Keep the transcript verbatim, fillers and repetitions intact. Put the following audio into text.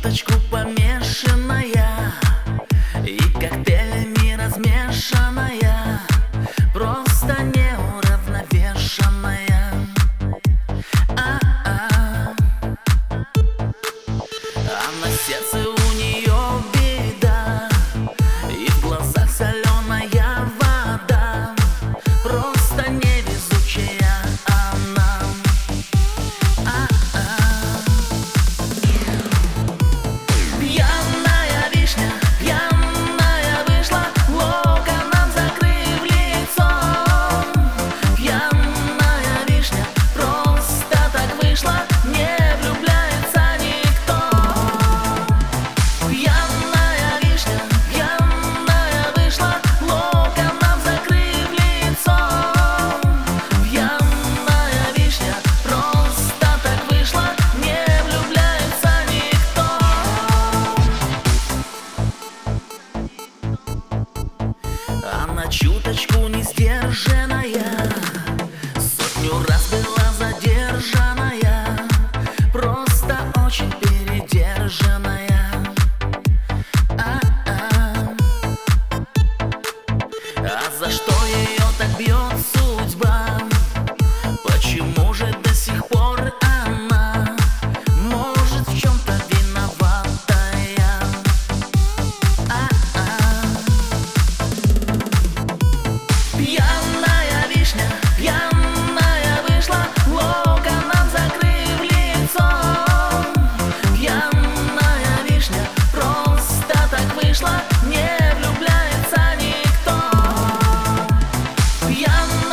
чуточку помешанная и коктейлями размешанная, просто неуравновешенная. А-а. А на сердце у нее беда, и в глазах соленая вода, просто невезучая она. А-а. Пьяная вишня, пьяная вышла, локоном закрыв лицо. Пьяная вишня, просто так вышла, не влюбляется никто. Пьяная вишня, пьяная вышла, локоном закрыв лицо. Пьяная вишня, просто так вышла, не влюбляется никто. Она чуточку не сдержанная, сотню раз была задержанная, просто очень передержанная. А-а. А за что ее так бьет судьба? Почему же до сих пор она может в чем-то виноватая? А-а. Пьяная вишня, пьяная вышла, локоном закрыв лицо. Пьяная вишня, просто так вышла, не влюбляется никто. Пьяная